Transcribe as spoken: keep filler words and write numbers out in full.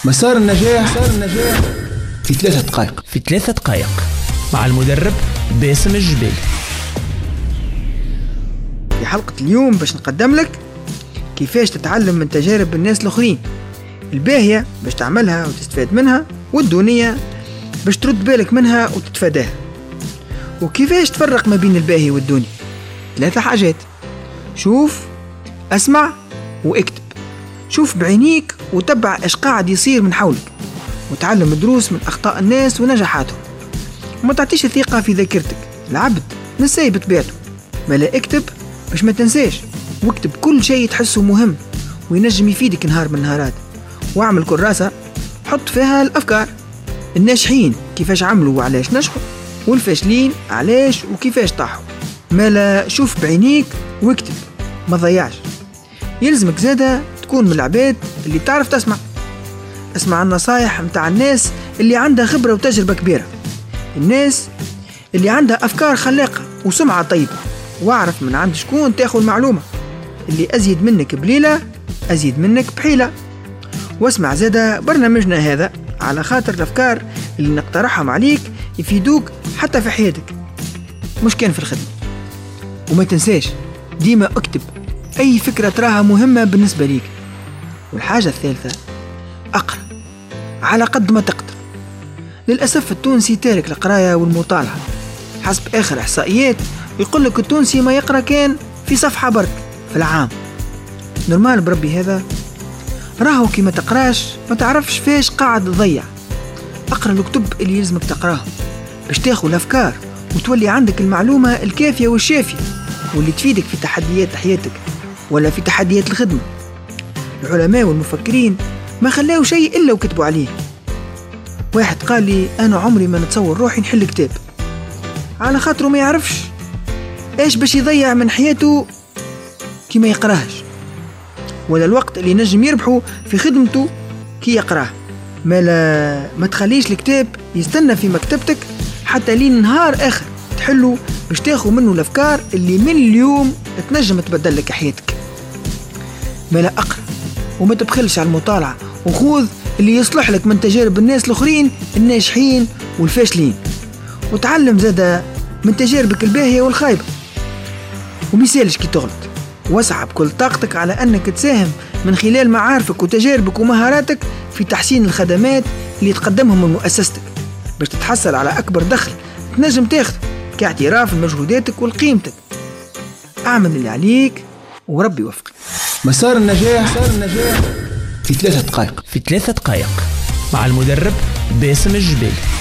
مسار النجاح في ثلاثة دقائق. في ثلاثة دقائق مع المدرب باسم الجبيل. في حلقة اليوم باش نقدم لك كيفاش تتعلم من تجارب الناس الآخرين، الباهية باش تعملها وتستفاد منها، والدونية باش ترد بالك منها وتتفاداها. وكيفاش تفرق ما بين الباهي والدوني؟ ثلاثة حاجات: شوف، اسمع، واكتب. شوف بعينيك وتبع ايش قاعد يصير من حولك، وتعلم دروس من أخطاء الناس ونجاحاتهم. وما تعطيش الثقة في ذاكرتك، العبد نسي بطبيعته. ملا اكتب باش ما تنساش، واكتب كل شيء تحسه مهم وينجم يفيدك نهار من نهارات. واعمل كراسة حط فيها الأفكار، الناجحين كيفاش عملوا وعلاش نجحوا، والفاشلين علاش وكيفاش طاحوا. مالا شوف بعينيك واكتب، ما ضيعش. يلزمك زادة تكون من العباد اللي تعرف تسمع. اسمع النصايح متاع الناس اللي عندها خبرة وتجربة كبيرة، الناس اللي عندها أفكار خلاقة وسمعة طيبة. واعرف من عند شكون تاخذ معلومة، اللي أزيد منك بليلة أزيد منك بحيلة. واسمع زادة برنامجنا هذا على خاطر الأفكار اللي نقترحهم عليك يفيدوك حتى في حياتك، مش كان في الخدمة. وما تنساش ديما اكتب أي فكرة تراها مهمة بالنسبة ليك. والحاجة الثالثة، أقرأ على قد ما تقدر. للأسف التونسي تارك القراية والمطالعة. حسب آخر إحصائيات يقول لك التونسي ما يقرأ كان في صفحة برك في العام. نورمال بربي هذا؟ راهو كي ما تقراش ما تعرفش فاش قاعد تضيع. أقرأ الكتب اللي يلزمك تقراهم باش تاخذ الأفكار وتولي عندك المعلومة الكافية والشافية واللي تفيدك في تحديات حياتك ولا في تحديات الخدمة. العلماء والمفكرين ما خلاو شيء إلا وكتبوا عليه. واحد قال لي أنا عمري ما نتصور روحي نحل كتاب، على خاطره ما يعرفش إيش باش يضيع من حياته كي ما يقراهش، ولا الوقت اللي نجم يربحه في خدمته كي يقراه. ما لا ما تخليش الكتاب يستنى في مكتبتك حتى لين نهار آخر تحله باش تاخذ منه الأفكار اللي من اليوم تنجم تبدل لك حياتك. ما لا أقرأ وما تبخلش على المطالعة، وخوذ اللي يصلح لك من تجارب الناس الآخرين الناجحين والفاشلين، وتعلم زادة من تجاربك الباهية والخايبة. ومثالش كي تغلط، واسعى بكل طاقتك على أنك تساهم من خلال معارفك وتجاربك ومهاراتك في تحسين الخدمات اللي تقدمهم من مؤسستك باش تتحصل على أكبر دخل تنجم تاخذ كاعتراف بمجهوداتك والقيمتك. أعمل اللي عليك وربي يوفقك. مسار النجاح في ثلاثة دقائق. في ثلاثة دقائق مع المدرب باسم الجبيل.